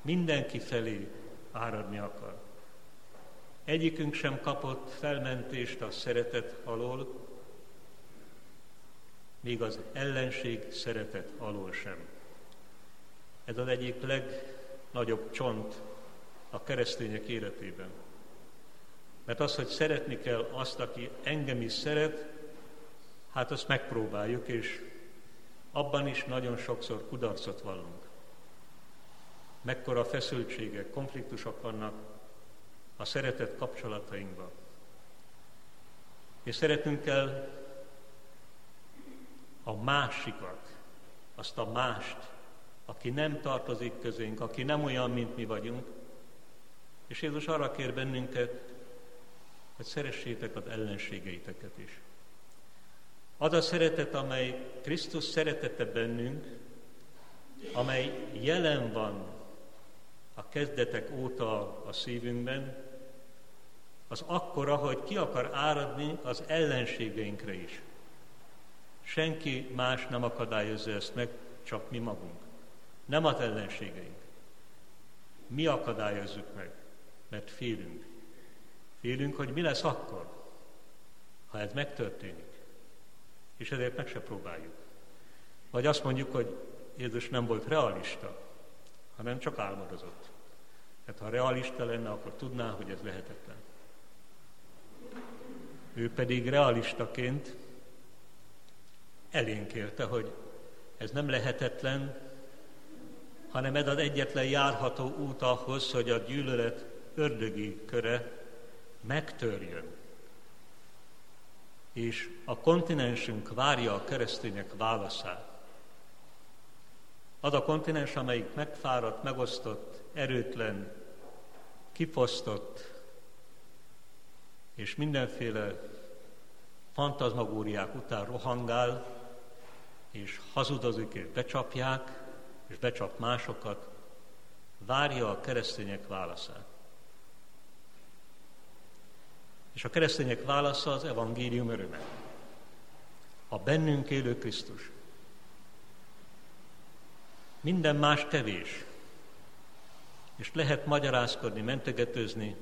mindenki felé áradni akar. Egyikünk sem kapott felmentést a szeretet alól, még az ellenség szeretet alól sem. Ez az egyik legnagyobb csont a keresztények életében. Mert az, hogy szeretni kell azt, aki engem is szeret, hát azt megpróbáljuk, és abban is nagyon sokszor kudarcot vallunk. Mekkora feszültségek, konfliktusok vannak a szeretet kapcsolatainkban. És szeretnünk kell a másikat, azt a mást, aki nem tartozik közénk, aki nem olyan, mint mi vagyunk. És Jézus arra kér bennünket, hogy szeressétek az ellenségeiteket is. Az a szeretet, amely Krisztus szeretete bennünk, amely jelen van a kezdetek óta a szívünkben, az akkora, hogy ki akar áradni az ellenségeinkre is. Senki más nem akadályozza ezt meg, csak mi magunk. Nem az ellenségeink. Mi akadályozzuk meg, mert félünk. Félünk, hogy mi lesz akkor, ha ez megtörténik. És ezért meg se próbáljuk. Vagy azt mondjuk, hogy Jézus nem volt realista, hanem csak álmodozott. Hát ha realista lenne, akkor tudná, hogy ez lehetetlen. Ő pedig realistaként elénk élte, hogy ez nem lehetetlen, hanem ez az egyetlen járható út ahhoz, hogy a gyűlölet ördögi köre megtörjön. És a kontinensünk várja a keresztények válaszát. Az a kontinens, amelyik megfáradt, megosztott, erőtlen, kifosztott, és mindenféle fantazmagóriák után rohangál, és hazudozik, és becsapják, és becsap másokat, várja a keresztények válaszát. És a keresztények válasza az evangélium öröme. A bennünk élő Krisztus. Minden más kevés. És lehet magyarázkodni, mentegetőzni.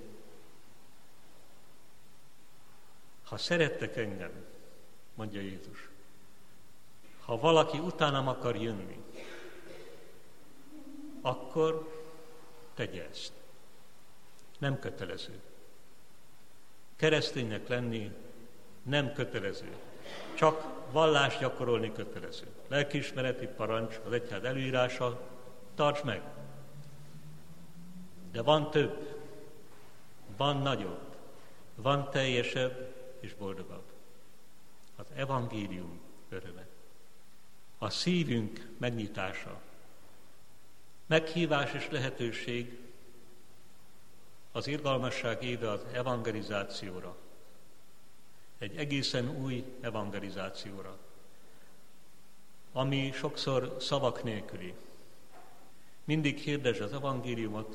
Ha szerettek engem, mondja Jézus, ha valaki utánam akar jönni, akkor tegye ezt. Nem kötelező. Kereszténynek lenni nem kötelező. Csak vallást gyakorolni kötelező. Lelkiismereti parancs, az egyház előírása, tartsd meg. De van több, van nagyobb, van teljesebb és boldogabb. Az evangélium öröme. A szívünk megnyitása. Meghívás és lehetőség az irgalmasság éve az evangelizációra. Egy egészen új evangelizációra, ami sokszor szavak nélküli. Mindig hirdesd az evangéliumot,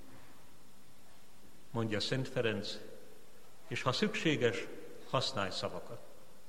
mondja Szent Ferenc, és ha szükséges, használj szavakat.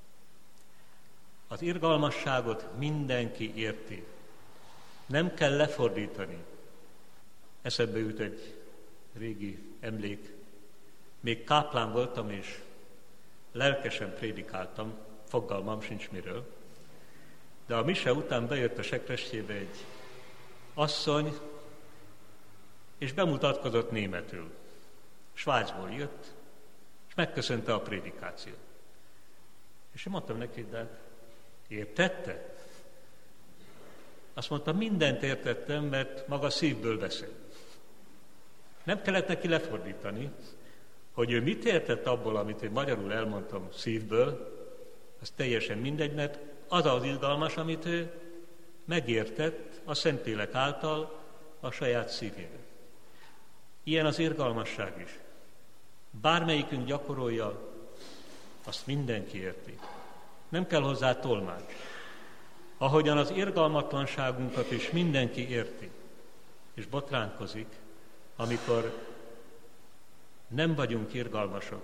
Az irgalmasságot mindenki érti. Nem kell lefordítani. Eszembe jut egy régi emlék. Még káplán voltam, és lelkesen prédikáltam, fogalmam sincs miről. De a mise után bejött a sekrestjébe egy asszony, és bemutatkozott németül. Svájcból jött, és megköszönte a prédikációt. És én mondtam neki, de értette? Azt mondta, mindent értettem, mert maga szívből beszél. Nem kellett neki lefordítani, hogy ő mit értett abból, amit én magyarul elmondtam szívből, az teljesen mindegy, mert az az izgalmas, amit ő megértett a Szentlélek által a saját szívében. Ilyen az irgalmasság is. Bármelyikünk gyakorolja, azt mindenki érti. Nem kell hozzá tolmács. Ahogyan az irgalmatlanságunkat is mindenki érti, és botránkozik, amikor nem vagyunk irgalmasok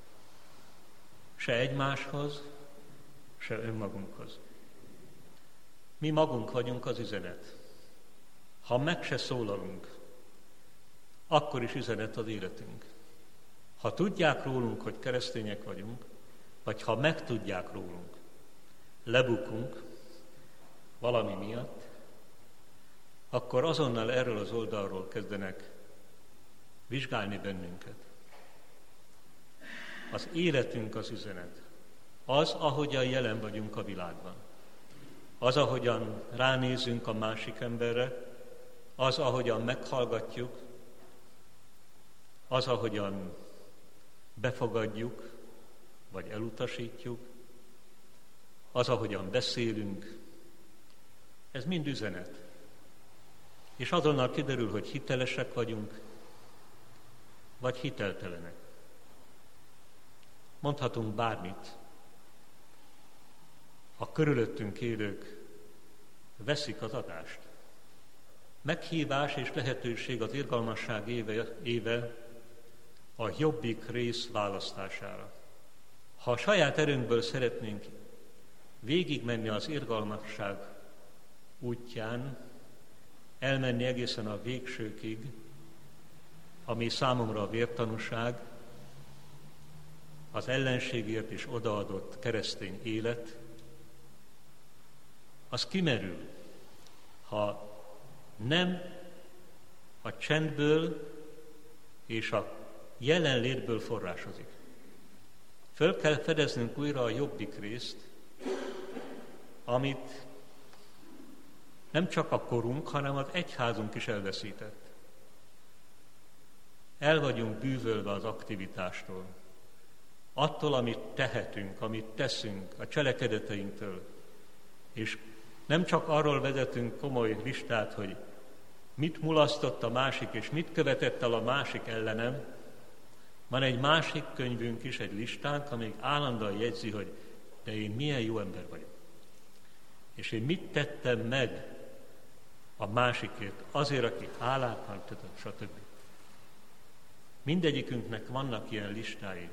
se egymáshoz, se önmagunkhoz. Mi magunk vagyunk az üzenet. Ha meg se szólalunk, akkor is üzenet az életünk. Ha tudják rólunk, hogy keresztények vagyunk, vagy ha megtudják rólunk, lebukunk valami miatt, akkor azonnal erről az oldalról kezdenek vizsgálni bennünket. Az életünk az üzenet. Az, ahogyan jelen vagyunk a világban. Az, ahogyan ránézünk a másik emberre, az, ahogyan meghallgatjuk, az, ahogyan befogadjuk, vagy elutasítjuk, az, ahogyan beszélünk, ez mind üzenet. És azonnal kiderül, hogy hitelesek vagyunk, vagy hiteltelenek. Mondhatunk bármit. A körülöttünk élők veszik az adást. Meghívás és lehetőség az irgalmasság éve a jobbik rész választására. Ha a saját erőnkből szeretnénk végigmenni az irgalmasság útján, elmenni egészen a végsőkig, ami számomra a vértanúság, az ellenségért is odaadott keresztény élet, az kimerül, ha nem a csendből és a jelenlétből forrásozik. Föl kell fedeznünk újra a jobbik részt, amit nem csak a korunk, hanem az egyházunk is elveszített. El vagyunk bűvölve az aktivitástól, attól, amit tehetünk, amit teszünk, a cselekedeteinktől, és nem csak arról vezetünk komoly listát, hogy mit mulasztott a másik, és mit követett el a másik ellenem. Van egy másik könyvünk is, egy listánk, amelyik állandóan jegyzi, hogy de én milyen jó ember vagyok. És én mit tettem meg a másikért, azért, aki hálát van, stb. Mindegyikünknek vannak ilyen listái.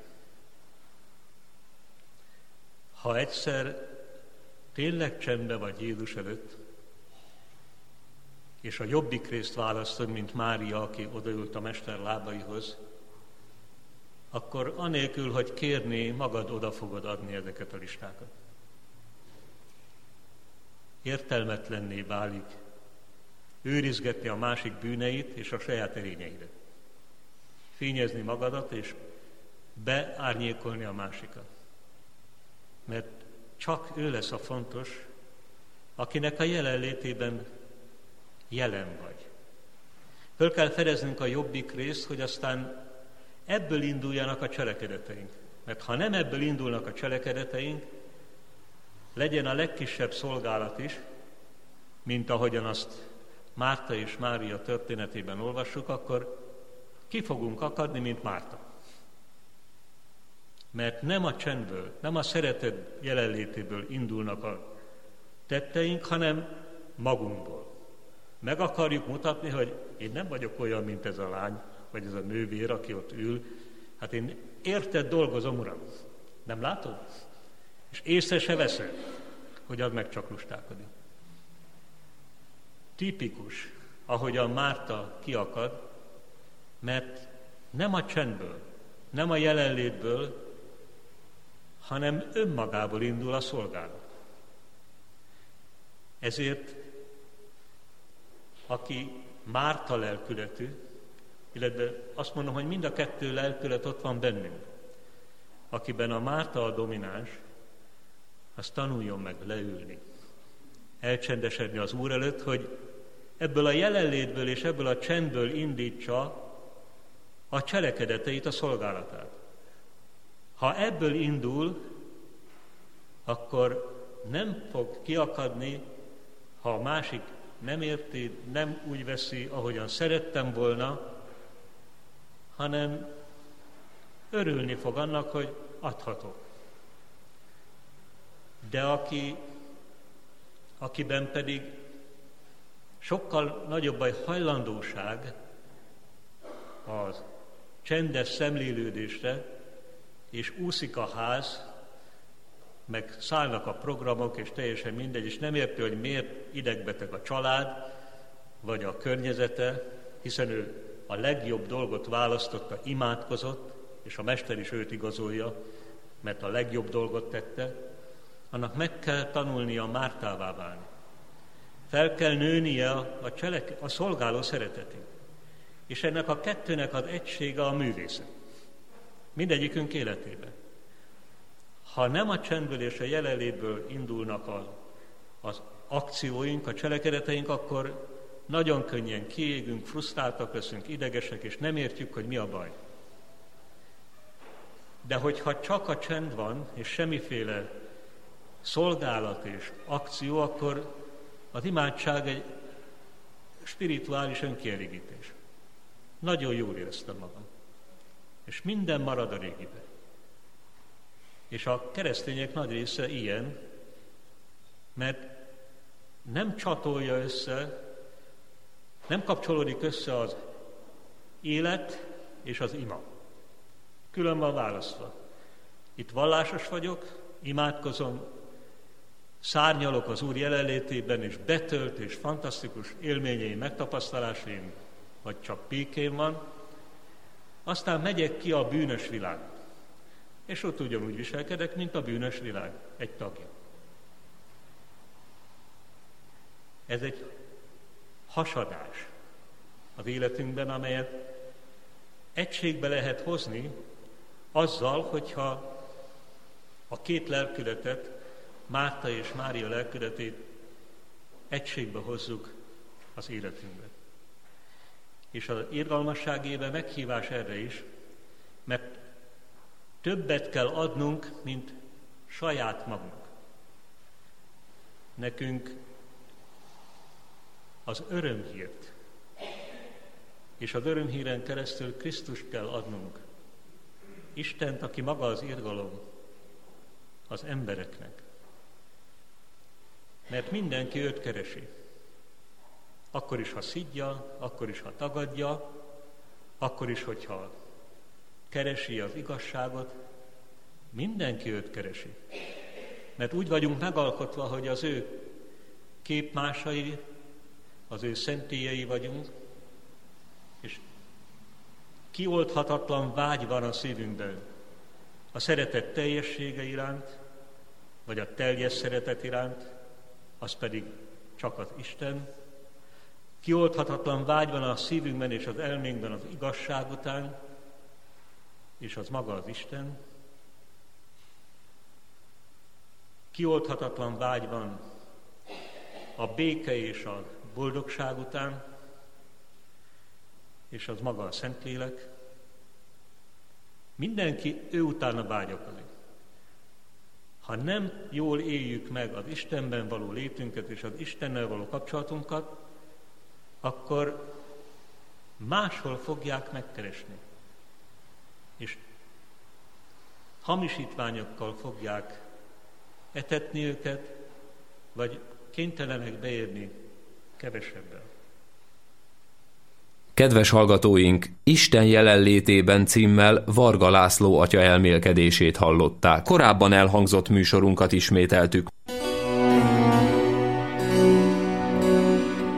Ha egyszer tényleg csendben vagy Jézus előtt, és a jobbik részt választod, mint Mária, aki odaült a mester lábaihoz, akkor anélkül, hogy kérné, magad oda fogod adni ezeket a listákat. Értelmetlenné válik őrizgetni a másik bűneit és a saját erényeidet. Fényezni magadat és beárnyékolni a másikat. Mert csak ő lesz a fontos, akinek a jelenlétében jelen vagy. Föl kell fedeznünk a jobbik részt, hogy aztán ebből induljanak a cselekedeteink. Mert ha nem ebből indulnak a cselekedeteink, legyen a legkisebb szolgálat is, mint ahogyan azt Márta és Mária történetében olvassuk, akkor ki fogunk akadni, mint Márta. Mert nem a csendből, nem a szeretet jelenlétéből indulnak a tetteink, hanem magunkból. Meg akarjuk mutatni, hogy én nem vagyok olyan, mint ez a lány, vagy ez a nővér, aki ott ül. Hát én érted dolgozom, Uram. Nem látod? És észre se veszed, hogy az meg csak lustálkodik. Tipikus, ahogyan Márta kiakad, mert nem a csendből, nem a jelenlétből, hanem önmagából indul a szolgálat. Ezért, aki Márta lelkületű, illetve azt mondom, hogy mind a kettő lelkület ott van bennünk. Akiben a Márta a domináns, az tanuljon meg leülni. Elcsendesedni az Úr előtt, hogy ebből a jelenlétből és ebből a csendből indítsa a cselekedeteit, a szolgálatát. Ha ebből indul, akkor nem fog kiakadni, ha a másik nem érti, nem úgy veszi, ahogyan szerettem volna, hanem örülni fog annak, hogy adhatok. De akiben pedig sokkal nagyobb a hajlandóság az csendes szemlélődésre, és úszik a ház, meg szállnak a programok, és teljesen mindegy, és nem érti, hogy miért idegbeteg a család, vagy a környezete, hiszen ő a legjobb dolgot választotta, imádkozott, és a Mester is őt igazolja, mert a legjobb dolgot tette, annak meg kell tanulnia Mártává válni. Fel kell nőnie a szolgáló szeretetét. És ennek a kettőnek az egysége a művészet. Mindegyikünk életében. Ha nem a csendből és a jelenlétből indulnak az akcióink, a cselekedeteink, akkor nagyon könnyen kiégünk, frusztráltak leszünk, idegesek, és nem értjük, hogy mi a baj. De hogyha csak a csend van, és semmiféle szolgálat és akció, akkor az imádság egy spirituális önkielégítés. Nagyon jól éreztem magam. És minden marad a régiben. És a keresztények nagy része ilyen, mert nem csatolja össze, nem kapcsolódik össze az élet és az ima. Külön van választva. Itt vallásos vagyok, imádkozom, szárnyalok az Úr jelenlétében, és betölt és fantasztikus élményeim, megtapasztalásaim, vagy csak békém van, aztán megyek ki a bűnös világba. És ott ugyanúgy viselkedek, mint a bűnös világ egy tagja. Ez egy hasadás az életünkben, amelyet egységbe lehet hozni azzal, hogyha a két lelkületet, Márta és Mária lelkületét egységbe hozzuk az életünkbe. És az irgalmasság éve meghívás erre is, mert többet kell adnunk, mint saját magunk. Nekünk az örömhírt, és az örömhíren keresztül Krisztust kell adnunk. Istent, aki maga az irgalom, az embereknek. Mert mindenki őt keresi. Akkor is, ha szidja, akkor is, ha tagadja, akkor is, hogyha keresi az igazságot, mindenki őt keresi. Mert úgy vagyunk megalkotva, hogy az ő képmásai, az ő szentélyei vagyunk, és kioldhatatlan vágy van a szívünkben a szeretet teljessége iránt, vagy a teljes szeretet iránt, az pedig csak az Isten. Kioldhatatlan vágy van a szívünkben és az elménkben az igazság után, és az maga az Isten. Kioldhatatlan vágy van a béke és a boldogság után, és az maga a Szentlélek. Mindenki ő utána vágyakozik. Ha nem jól éljük meg az Istenben való létünket és az Istennel való kapcsolatunkat, akkor máshol fogják megkeresni. És hamisítványokkal fogják etetni őket, vagy kénytelenek beérni kevesebbel. Kedves hallgatóink, Isten jelenlétében címmel Varga László atya elmélkedését hallották. Korábban elhangzott műsorunkat ismételtük.